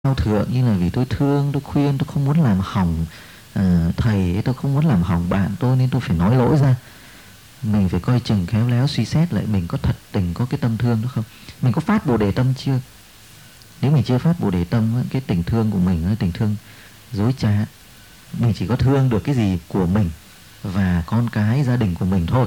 cao thượng, như là vì tôi thương, tôi khuyên, tôi không muốn làm hỏng thầy, tôi không muốn làm hỏng bạn tôi nên tôi phải nói lỗi ra. Mình phải coi chừng khéo léo suy xét lại mình có thật tình có cái tâm thương đó không, mình có phát bồ đề tâm chưa. Nếu mình chưa phát bồ đề tâm, cái tình thương của mình là tình thương dối trá. Mình chỉ có thương được cái gì của mình và con cái gia đình của mình thôi,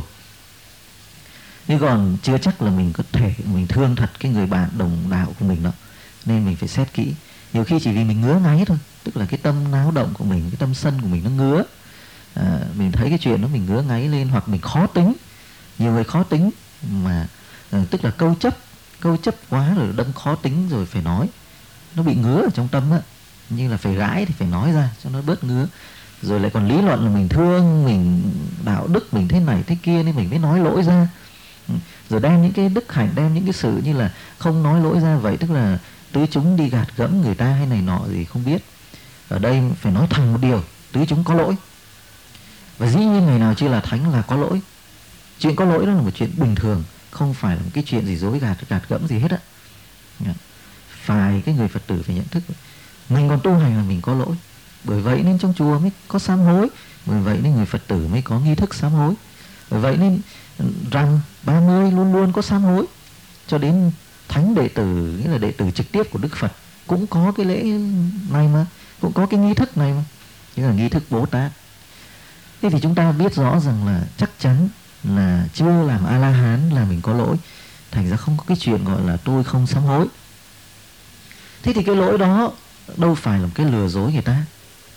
nhưng còn chưa chắc là mình có thể mình thương thật cái người bạn đồng đạo của mình đó. Nên mình phải xét kỹ. Nhiều khi chỉ vì mình ngứa ngáy thôi, tức là cái tâm náo động của mình, cái tâm sân của mình nó ngứa, mình thấy cái chuyện đó mình ngứa ngáy lên, hoặc mình khó tính. Nhiều người khó tính mà tức là câu chấp quá rồi đâm khó tính rồi phải nói, nó bị ngứa ở trong tâm á, như là phải gãi thì phải nói ra cho nó bớt ngứa. Rồi lại còn lý luận là mình thương, mình đạo đức, mình thế này thế kia nên mình mới nói lỗi ra. Rồi đem những cái đức hạnh, đem những cái sự như là không nói lỗi ra, vậy tức là tứ chúng đi gạt gẫm người ta hay này nọ gì không biết. Ở đây phải nói thẳng một điều, tứ chúng có lỗi. Và dĩ nhiên người nào chưa là thánh là có lỗi. Chuyện có lỗi đó là một chuyện bình thường, không phải là một cái chuyện gì dối gạt gẫm gì hết á. Phải cái người Phật tử phải nhận thức mình còn tu hành là mình có lỗi. Bởi vậy nên trong chùa mới có sám hối, bởi vậy nên người Phật tử mới có nghi thức sám hối, bởi vậy nên rằm 30 luôn luôn có sám hối. Cho đến thánh đệ tử, nghĩa là đệ tử trực tiếp của Đức Phật, cũng có cái lễ này mà, cũng có cái nghi thức này mà, nghĩa là nghi thức Bố Tát. Thế thì chúng ta biết rõ rằng là chắc chắn là chưa làm A-la-hán là mình có lỗi. Thành ra không có cái chuyện gọi là tôi không sám hối. Thế thì cái lỗi đó đâu phải là một cái lừa dối người ta,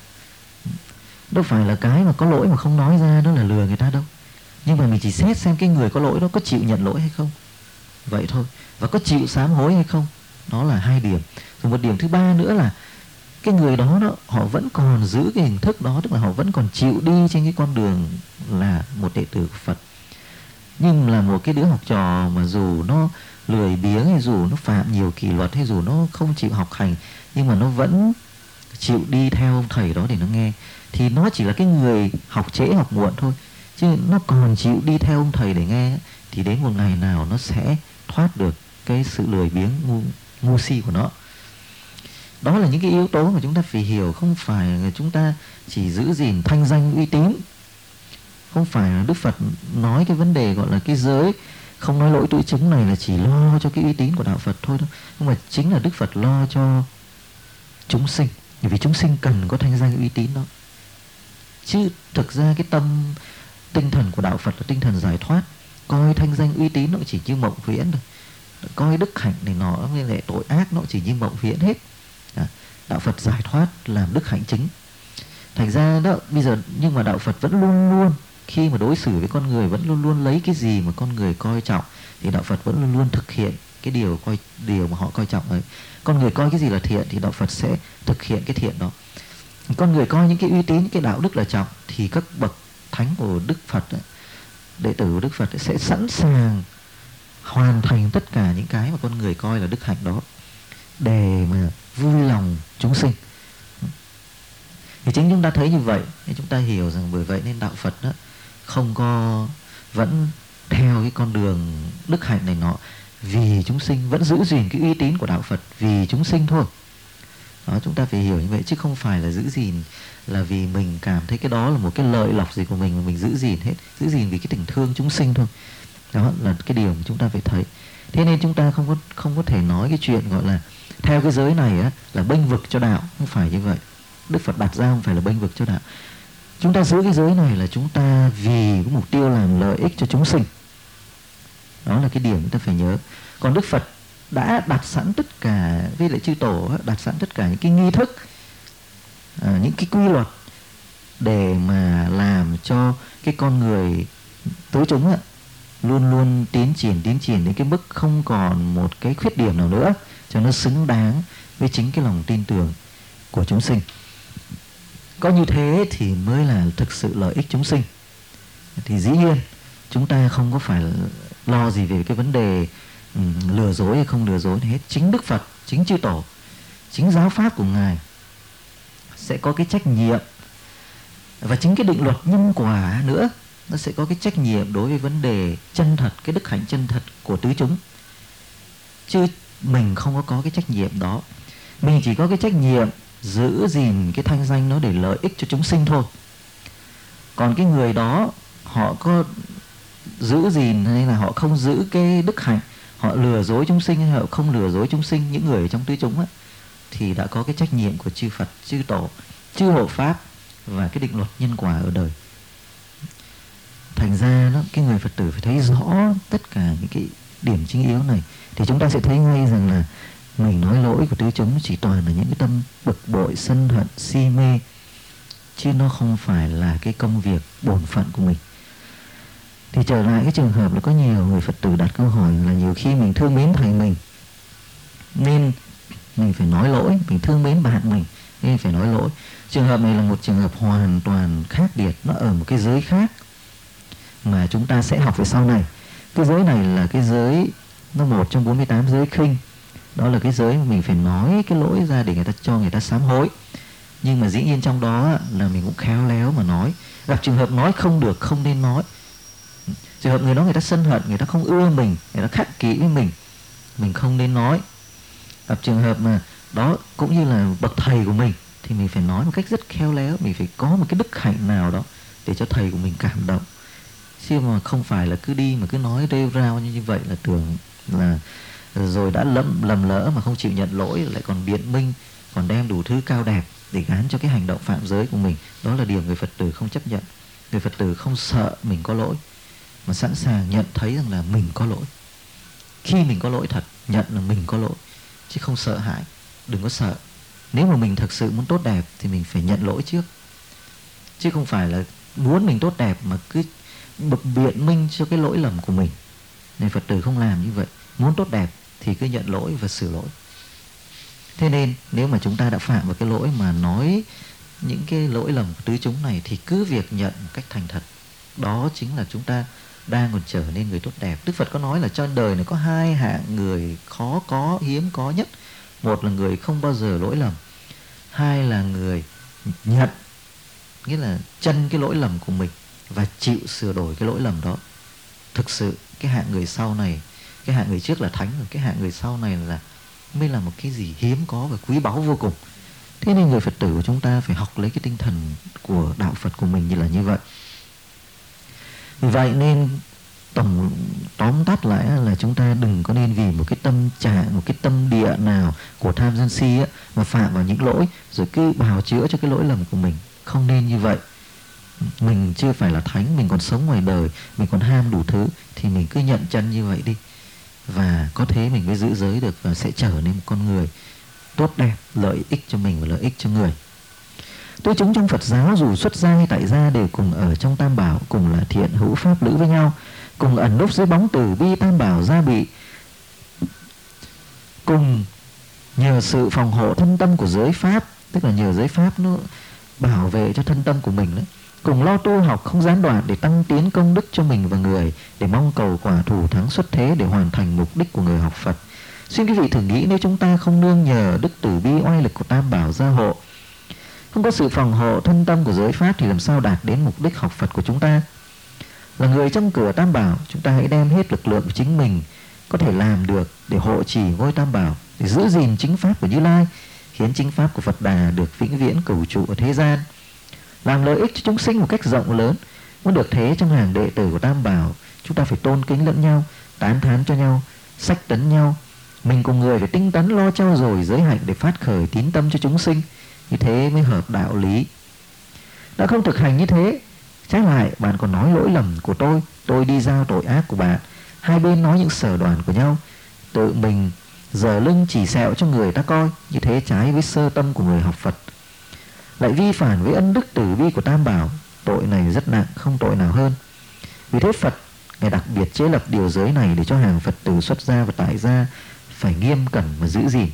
đâu phải là cái mà có lỗi mà không nói ra đó là lừa người ta đâu. Nhưng mà mình chỉ xét xem cái người có lỗi đó có chịu nhận lỗi hay không, vậy thôi. Và có chịu sám hối hay không, đó là hai điểm. Rồi một điểm thứ ba nữa là cái người đó họ vẫn còn giữ cái hình thức đó, tức là họ vẫn còn chịu đi trên cái con đường là một đệ tử của Phật. Nhưng là một cái đứa học trò mà dù nó lười biếng, hay dù nó phạm nhiều kỷ luật, hay dù nó không chịu học hành, nhưng mà nó vẫn chịu đi theo ông thầy đó để nó nghe, thì nó chỉ là cái người học trễ học muộn thôi. Chứ nó còn chịu đi theo ông thầy để nghe, thì đến một ngày nào nó sẽ thoát được cái sự lười biếng ngu si của nó. Đó là những cái yếu tố mà chúng ta phải hiểu. Không phải là chúng ta chỉ giữ gìn thanh danh uy tín, không phải là Đức Phật nói cái vấn đề gọi là cái giới không nói lỗi tứ chúng này là chỉ lo cho cái uy tín của đạo Phật thôi đâu. Nhưng mà chính là Đức Phật lo cho chúng sinh, vì chúng sinh cần có thanh danh uy tín đó. Chứ thực ra cái tinh thần của đạo Phật là tinh thần giải thoát. Coi thanh danh uy tín nó chỉ như mộng viễn thôi, coi đức hạnh này nó với lại tội ác nó chỉ như mộng viễn hết. Đạo Phật giải thoát làm đức hạnh chính. Thành ra đó bây giờ, nhưng mà đạo Phật vẫn luôn luôn khi mà đối xử với con người vẫn luôn luôn lấy cái gì mà con người coi trọng thì đạo Phật vẫn luôn luôn thực hiện cái điều mà họ coi trọng ấy. Con người coi cái gì là thiện thì đạo Phật sẽ thực hiện cái thiện đó. Con người coi những cái uy tín, cái đạo đức là trọng, thì các bậc thánh của Đức Phật, đệ tử của Đức Phật sẽ sẵn sàng hoàn thành tất cả những cái mà con người coi là đức hạnh đó để mà vui lòng chúng sinh. Thì chính chúng ta thấy như vậy nên chúng ta hiểu rằng bởi vậy nên đạo Phật đó không có vẫn theo cái con đường đức hạnh này nọ, vì chúng sinh, vẫn giữ gìn cái uy tín của đạo Phật vì chúng sinh thôi. Đó, chúng ta phải hiểu như vậy, chứ không phải là giữ gìn là vì mình cảm thấy cái đó là một cái lợi lộc gì của mình mà mình giữ gìn hết. Giữ gìn vì cái tình thương chúng sinh thôi. Đó là cái điều mà chúng ta phải thấy. Thế nên chúng ta không có thể nói cái chuyện gọi là theo cái giới này á, là bênh vực cho đạo. Không phải như vậy. Đức Phật đặt ra không phải là bênh vực cho đạo. Chúng ta giữ cái giới này là chúng ta vì cái mục tiêu làm lợi ích cho chúng sinh. Đó là cái điểm chúng ta phải nhớ. Còn Đức Phật đã đặt sẵn tất cả, với lại chư tổ đặt sẵn tất cả những cái nghi thức, những cái quy luật để mà làm cho cái con người tứ chúng luôn luôn tiến triển đến cái mức không còn một cái khuyết điểm nào nữa, cho nó xứng đáng với chính cái lòng tin tưởng của chúng sinh. Có như thế thì mới là thực sự lợi ích chúng sinh. Thì dĩ nhiên chúng ta không có phải lo gì về cái vấn đề lừa dối hay không lừa dối hết. Chính Đức Phật, chính chư tổ, chính giáo pháp của Ngài sẽ có cái trách nhiệm, và chính cái định luật nhân quả nữa nó sẽ có cái trách nhiệm đối với vấn đề chân thật, cái đức hạnh chân thật của tứ chúng. Chứ mình không có cái trách nhiệm đó. Mình chỉ có cái trách nhiệm giữ gìn cái thanh danh nó để lợi ích cho chúng sinh thôi. Còn cái người đó họ có giữ gìn hay là họ không giữ cái đức hạnh, họ lừa dối chúng sinh hay họ không lừa dối chúng sinh, những người trong tứ chúng á, thì đã có cái trách nhiệm của chư Phật, chư Tổ, chư hộ Pháp và cái định luật nhân quả ở đời. Thành ra đó, cái người Phật tử phải thấy rõ tất cả những cái điểm chính yếu này, thì chúng ta sẽ thấy ngay rằng là mình nói lỗi của tứ chúng chỉ toàn là những cái tâm bực bội, sân hận, si mê, chứ nó không phải là cái công việc bổn phận của mình. Thì trở lại cái trường hợp là có nhiều người Phật tử đặt câu hỏi là nhiều khi mình thương mến thầy mình nên mình phải nói lỗi, mình thương mến bạn mình nên phải nói lỗi. Trường hợp này là một trường hợp hoàn toàn khác biệt, nó ở một cái giới khác mà chúng ta sẽ học về sau này. Cái giới này là cái giới, nó một trong 48 giới khinh. Đó là cái giới mà mình phải nói cái lỗi ra để người ta cho người ta sám hối. Nhưng mà dĩ nhiên trong đó là mình cũng khéo léo mà nói. Gặp trường hợp nói không được, không nên nói. Trường hợp người đó người ta sân hận, người ta không ưa mình, người ta khắc kỷ với mình không nên nói. Gặp trường hợp mà đó cũng như là bậc thầy của mình thì mình phải nói một cách rất khéo léo, mình phải có một cái đức hạnh nào đó để cho thầy của mình cảm động. Chứ mà không phải là cứ đi mà cứ nói rêu rao như vậy là tưởng là rồi đã lầm lỡ mà không chịu nhận lỗi, lại còn biện minh, còn đem đủ thứ cao đẹp để gán cho cái hành động phạm giới của mình. Đó là điều người Phật tử không chấp nhận. Người Phật tử không sợ mình có lỗi, mà sẵn sàng nhận thấy rằng là mình có lỗi. Khi mình có lỗi thật, nhận là mình có lỗi, chứ không sợ hãi. Đừng có sợ. Nếu mà mình thật sự muốn tốt đẹp thì mình phải nhận lỗi trước, chứ không phải là muốn mình tốt đẹp mà cứ bực biện minh cho cái lỗi lầm của mình. Nên Phật tử không làm như vậy. Muốn tốt đẹp thì cứ nhận lỗi và sửa lỗi. Thế nên nếu mà chúng ta đã phạm vào cái lỗi mà nói những cái lỗi lầm của tứ chúng này thì cứ việc nhận một cách thành thật. Đó chính là chúng ta đang còn trở nên người tốt đẹp. Đức Phật có nói là trên đời này có hai hạng người khó có, hiếm có nhất. Một là người không bao giờ lỗi lầm, hai là người nhận, nghĩa là chân cái lỗi lầm của mình và chịu sửa đổi cái lỗi lầm đó. Thực sự cái hạng người sau này, cái hạng người trước là thánh rồi, cái hạng người sau này là mới là một cái gì hiếm có và quý báu vô cùng. Thế nên người Phật tử của chúng ta phải học lấy cái tinh thần của đạo Phật của mình như là như vậy. Vậy nên tóm tắt lại là chúng ta đừng có nên vì một cái tâm trạng, một cái tâm địa nào của tham sân si mà phạm vào những lỗi rồi cứ bào chữa cho cái lỗi lầm của mình. Không nên như vậy. Mình chưa phải là thánh, mình còn sống ngoài đời, mình còn ham đủ thứ, thì mình cứ nhận chân như vậy đi. Và có thế mình mới giữ giới được và sẽ trở nên một con người tốt đẹp, lợi ích cho mình và lợi ích cho người. Tứ chúng trong Phật giáo dù xuất gia hay tại gia đều cùng ở trong Tam Bảo, cùng là thiện hữu pháp lữ với nhau, cùng ẩn núp dưới bóng từ bi Tam Bảo gia bị, cùng nhờ sự phòng hộ thân tâm của giới pháp, tức là nhờ giới pháp nó bảo vệ cho thân tâm của mình đấy. Cùng lo tu học không gián đoạn để tăng tiến công đức cho mình và người, để mong cầu quả thủ thắng xuất thế để hoàn thành mục đích của người học Phật. Xin quý vị thử nghĩ nếu chúng ta không nương nhờ đức từ bi oai lực của Tam Bảo gia hộ, không có sự phòng hộ thân tâm của giới pháp thì làm sao đạt đến mục đích học Phật của chúng ta? Là người trong cửa Tam Bảo, chúng ta hãy đem hết lực lượng của chính mình có thể làm được để hộ trì ngôi Tam Bảo, để giữ gìn chính pháp của Như Lai, khiến chính pháp của Phật Đà được vĩnh viễn cửu trụ ở thế gian, làm lợi ích cho chúng sinh một cách rộng lớn. Muốn được thế trong hàng đệ tử của Tam Bảo, chúng ta phải tôn kính lẫn nhau, tán thán cho nhau, sách tấn nhau. Mình cùng người phải tinh tấn lo trau dồi giới hạnh để phát khởi tín tâm cho chúng sinh. Như thế mới hợp đạo lý. Đã không thực hành như thế, trái lại bạn còn nói lỗi lầm của tôi đi giao tội ác của bạn. Hai bên nói những sở đoản của nhau, tự mình giở lưng chỉ sẹo cho người ta coi. Như thế trái với sơ tâm của người học Phật, lại vi phản với ân đức từ bi của Tam Bảo. Tội này rất nặng, không tội nào hơn. Vì thế Phật Ngài đặc biệt chế lập điều giới này để cho hàng Phật tử xuất gia và tại gia phải nghiêm cẩn và giữ gìn.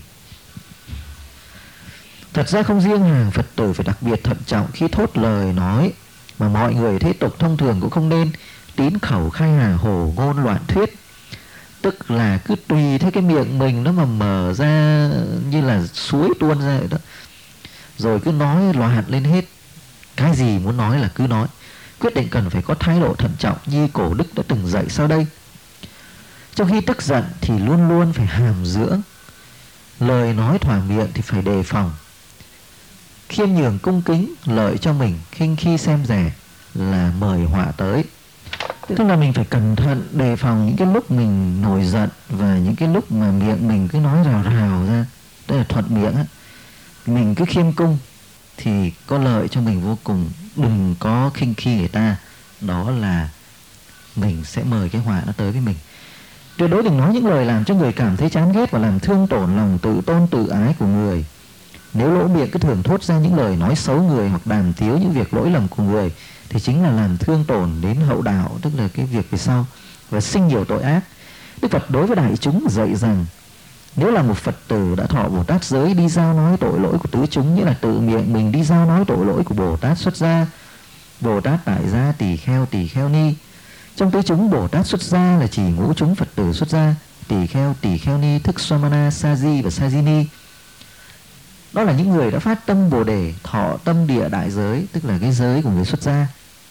Thật ra không riêng hàng Phật tử phải đặc biệt thận trọng khi thốt lời nói, mà mọi người thế tục thông thường cũng không nên tín khẩu khai hà hồ ngôn loạn thuyết. Tức là cứ tùy theo cái miệng mình nó mà mở ra như là suối tuôn ra vậy đó, rồi cứ nói loạn lên hết. Cái gì muốn nói là cứ nói. Quyết định cần phải có thái độ thận trọng như cổ đức đã từng dạy sau đây. Trong khi tức giận thì luôn luôn phải hàm dưỡng, lời nói thỏa miệng thì phải đề phòng. Khiêm nhường cung kính lợi cho mình, khinh khi xem rẻ là mời họa tới. Tức là mình phải cẩn thận đề phòng những cái lúc mình nổi giận và những cái lúc mà miệng mình cứ nói rào rào ra, đây là thuận miệng á, mình cứ khiêm cung thì có lợi cho mình vô cùng. Đừng có khinh khi người ta, đó là mình sẽ mời cái họa nó tới với mình. Tuyệt đối đừng nói những lời làm cho người cảm thấy chán ghét và làm thương tổn lòng tự tôn tự ái của người. Nếu lỗ miệng cứ thường thốt ra những lời nói xấu người hoặc đàm tiếu những việc lỗi lầm của người thì chính là làm thương tổn đến hậu đạo, tức là cái việc về sau, và sinh nhiều tội ác. Đức Phật đối với đại chúng dạy rằng nếu là một Phật tử đã thọ Bồ Tát giới đi giao nói tội lỗi của tứ chúng, nghĩa là tự miệng mình đi giao nói tội lỗi của Bồ Tát xuất gia, Bồ Tát tại gia, tỳ kheo ni. Trong tứ chúng Bồ Tát xuất gia là chỉ ngũ chúng Phật tử xuất gia, tỳ kheo ni, thức Swamana, Sa-di và Sa-di-ni. Đó là những người đã phát tâm Bồ Đề, thọ tâm địa đại giới, tức là cái giới của người xuất gia.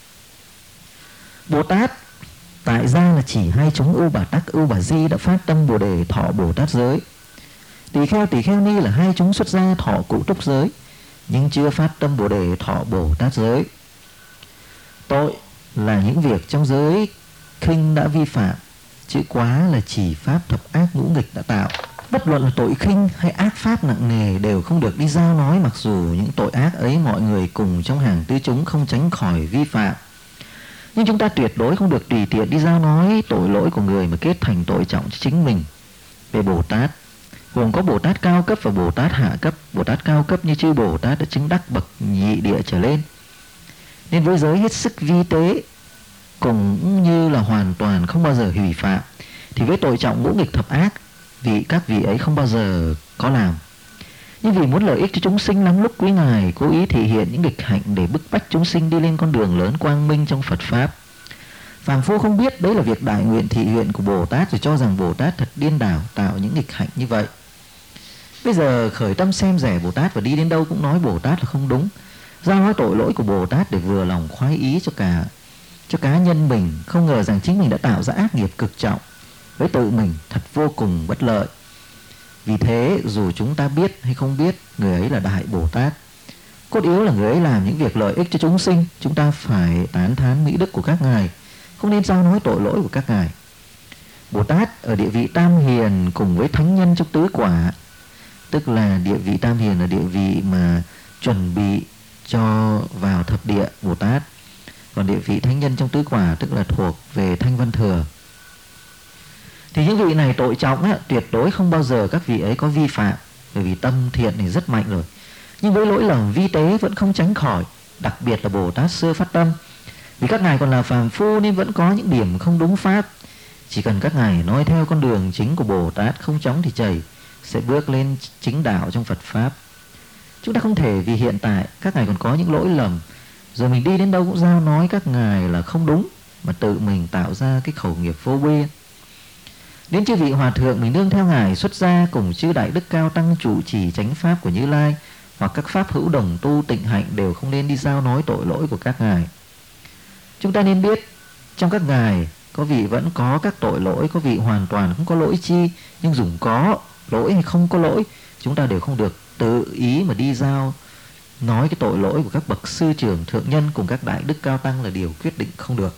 Bồ Tát tại gia là chỉ hai chúng Ưu Bà Tắc, Ưu Bà Di đã phát tâm Bồ Đề, thọ Bồ Tát giới. Tỳ kheo ni là hai chúng xuất gia thọ Cụ Túc giới, nhưng chưa phát tâm Bồ Đề, thọ Bồ Tát giới. Tội là những việc trong giới khinh đã vi phạm, chữ quá là chỉ pháp thập ác ngũ nghịch đã tạo. Bất luận là tội khinh hay ác pháp nặng nề đều không được đi giao nói, mặc dù những tội ác ấy mọi người cùng trong hàng tứ chúng không tránh khỏi vi phạm. Nhưng chúng ta tuyệt đối không được tùy tiện đi giao nói tội lỗi của người mà kết thành tội trọng cho chính mình. Về Bồ Tát, gồm có Bồ Tát cao cấp và Bồ Tát hạ cấp. Bồ Tát cao cấp như chư Bồ Tát đã chứng đắc bậc nhị địa trở lên, nên với giới hết sức vi tế cũng như là hoàn toàn không bao giờ hủy phạm. Thì với tội trọng ngũ nghịch thập ác, các vị ấy không bao giờ có làm. Nhưng vì muốn lợi ích cho chúng sinh lắm lúc quý ngài cố ý thể hiện những nghịch hạnh để bức bách chúng sinh đi lên con đường lớn quang minh trong Phật Pháp. Phàm phu không biết đấy là việc đại nguyện thị nguyện của Bồ Tát, rồi cho rằng Bồ Tát thật điên đảo tạo những nghịch hạnh như vậy. Bây giờ khởi tâm xem rẻ Bồ Tát và đi đến đâu cũng nói Bồ Tát là không đúng, giao nói tội lỗi của Bồ Tát để vừa lòng khoái ý cho cá nhân mình, không ngờ rằng chính mình đã tạo ra ác nghiệp cực trọng với tự mình, thật vô cùng bất lợi. Vì thế dù chúng ta biết hay không biết, người ấy là Đại Bồ Tát. Cốt yếu là người ấy làm những việc lợi ích cho chúng sinh, chúng ta phải tán thán mỹ đức của các ngài, không nên giao nói tội lỗi của các ngài. Bồ Tát ở địa vị tam hiền cùng với thánh nhân trong tứ quả, tức là địa vị tam hiền là địa vị mà chuẩn bị cho vào thập địa Bồ Tát, còn địa vị thánh nhân trong tứ quả tức là thuộc về Thanh Văn Thừa. Thì những vị này tội trọng á, tuyệt đối không bao giờ các vị ấy có vi phạm, bởi vì tâm thiện này rất mạnh rồi. Nhưng với lỗi lầm vi tế vẫn không tránh khỏi, đặc biệt là Bồ Tát sơ phát tâm. Vì các ngài còn là phàm phu nên vẫn có những điểm không đúng pháp. Chỉ cần các ngài nói theo con đường chính của Bồ Tát, không chóng thì chảy, sẽ bước lên chính đạo trong Phật Pháp. Chúng ta không thể vì hiện tại các ngài còn có những lỗi lầm, rồi mình đi đến đâu cũng giao nói các ngài là không đúng, mà tự mình tạo ra cái khẩu nghiệp vô biên. Đến chư vị hòa thượng mình nương theo ngài xuất gia cùng chư đại đức cao tăng trụ trì chánh pháp của Như Lai hoặc các pháp hữu đồng tu tịnh hạnh đều không nên đi giao nói tội lỗi của các ngài. Chúng ta nên biết trong các ngài có vị vẫn có các tội lỗi, có vị hoàn toàn không có lỗi chi, nhưng dùng có lỗi hay không có lỗi, chúng ta đều không được tự ý mà đi giao nói cái tội lỗi của các bậc sư trưởng thượng nhân cùng các đại đức cao tăng là điều quyết định không được.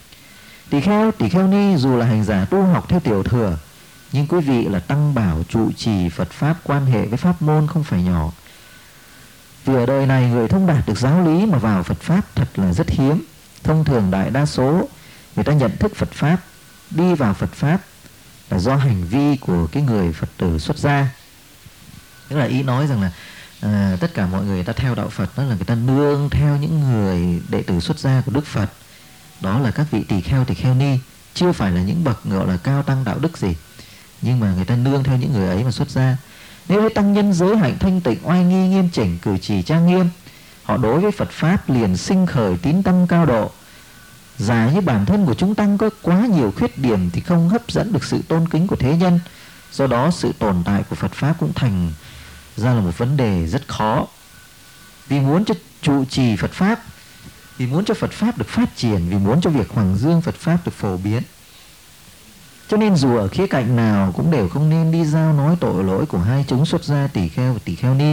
Tỳ kheo ni dù là hành giả tu học theo tiểu thừa, nhưng quý vị là tăng bảo trụ trì Phật Pháp, quan hệ với pháp môn không phải nhỏ. Vì ở đời này người thông đạt được giáo lý mà vào Phật Pháp thật là rất hiếm. Thông thường đại đa số người ta nhận thức Phật Pháp, đi vào Phật Pháp là do hành vi của cái người Phật tử xuất gia. Tức là ý nói rằng là tất cả mọi người ta theo đạo Phật đó là người ta nương theo những người đệ tử xuất gia của Đức Phật. Đó là các vị tỳ kheo ni, chưa phải là những bậc gọi là cao tăng đạo đức gì, nhưng mà người ta nương theo những người ấy mà xuất gia. Nếu với tăng nhân giới hạnh thanh tịnh, oai nghi nghiêm chỉnh, cử chỉ trang nghiêm, họ đối với Phật Pháp liền sinh khởi tín tâm cao độ. Giả như bản thân của chúng tăng có quá nhiều khuyết điểm thì không hấp dẫn được sự tôn kính của thế nhân, do đó sự tồn tại của Phật Pháp cũng thành ra là một vấn đề rất khó. Vì muốn cho trụ trì Phật Pháp, vì muốn cho Phật Pháp được phát triển, vì muốn cho việc hoằng dương Phật Pháp được phổ biến, Cho nên dù ở khía cạnh nào cũng đều không nên đi giao nói tội lỗi của hai chúng xuất gia tỳ kheo và tỳ kheo ni.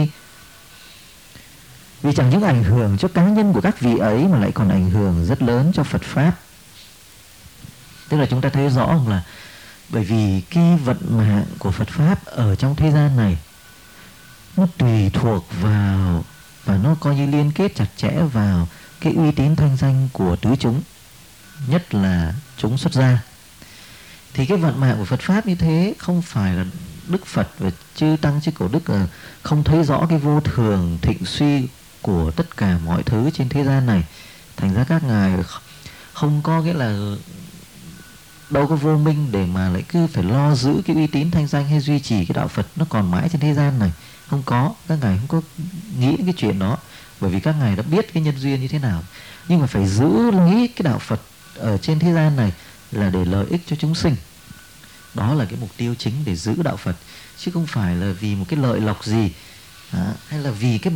Vì chẳng những ảnh hưởng cho cá nhân của các vị ấy mà lại còn ảnh hưởng rất lớn cho Phật Pháp. Tức là chúng ta thấy rõ là bởi vì cái vận mạng của Phật Pháp ở trong thế gian này nó tùy thuộc vào và nó coi như liên kết chặt chẽ vào cái uy tín thanh danh của tứ chúng, nhất là chúng xuất gia. Thì cái vận mạng của Phật Pháp như thế không phải là Đức Phật và chư Tăng chư Cổ Đức không thấy rõ cái vô thường thịnh suy của tất cả mọi thứ trên thế gian này. Thành ra các ngài không có nghĩa là đâu có vô minh để mà lại cứ phải lo giữ cái uy tín thanh danh hay duy trì cái đạo Phật nó còn mãi trên thế gian này. Không có, các ngài không có nghĩ cái chuyện đó, bởi vì các ngài đã biết cái nhân duyên như thế nào. Nhưng mà phải giữ lấy cái đạo Phật ở trên thế gian này là để lợi ích cho chúng sinh. Đó là cái mục tiêu chính để giữ đạo Phật, chứ không phải là vì một cái lợi lộc gì hay là vì cái